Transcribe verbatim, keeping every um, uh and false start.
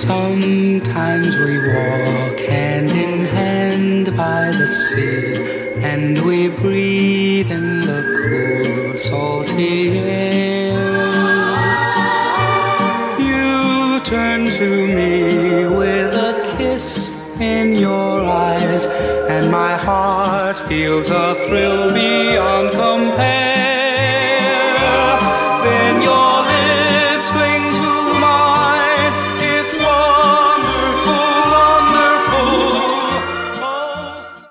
Sometimes we walk hand in hand by the sea, and we breathe in the cool, salty air. You turn to me with a kiss in your eyes, and my heart feels a thrill beyond compare.